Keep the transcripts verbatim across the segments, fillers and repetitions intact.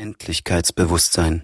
Endlichkeitsbewusstsein.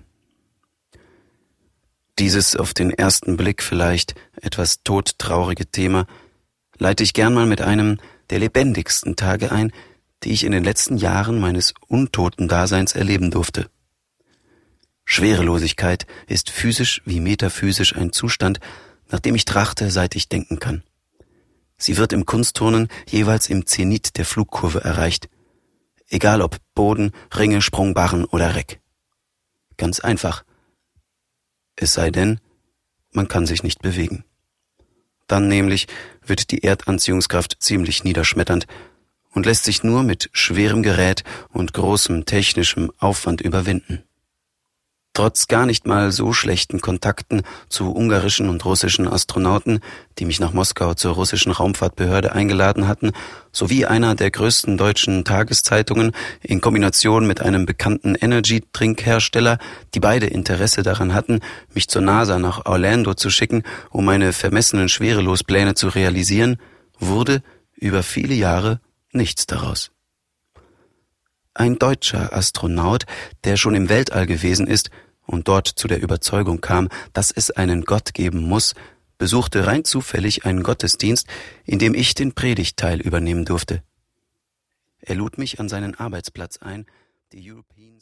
Dieses auf den ersten Blick vielleicht etwas todtraurige Thema leite ich gern mal mit einem der lebendigsten Tage ein, die ich in den letzten Jahren meines untoten Daseins erleben durfte. Schwerelosigkeit ist physisch wie metaphysisch ein Zustand, nach dem ich trachte, seit ich denken kann. Sie wird im Kunstturnen jeweils im Zenit der Flugkurve erreicht, egal ob Boden, Ringe, Sprungbarren oder Reck. Ganz einfach. Es sei denn, man kann sich nicht bewegen. Dann nämlich wird die Erdanziehungskraft ziemlich niederschmetternd und lässt sich nur mit schwerem Gerät und großem technischem Aufwand überwinden. Trotz gar nicht mal so schlechten Kontakten zu ungarischen und russischen Astronauten, die mich nach Moskau zur russischen Raumfahrtbehörde eingeladen hatten, sowie einer der größten deutschen Tageszeitungen in Kombination mit einem bekannten Energy-Trinkhersteller, die beide Interesse daran hatten, mich zur NASA nach Orlando zu schicken, um meine vermessenen Schwerelospläne zu realisieren, wurde über viele Jahre nichts daraus. Ein deutscher Astronaut, der schon im Weltall gewesen ist und dort zu der Überzeugung kam, dass es einen Gott geben muss, besuchte rein zufällig einen Gottesdienst, in dem ich den Predigtteil übernehmen durfte. Er lud mich an seinen Arbeitsplatz ein, die European